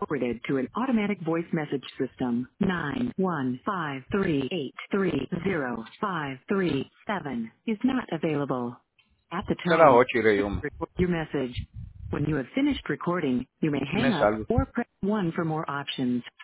forwarded to an automatic voice message system. 91538305337 is not available. At the Será tone, 8 y rey, hombre. record your message. When you have finished recording, you may Me hang up salgo. or press 1 for more options.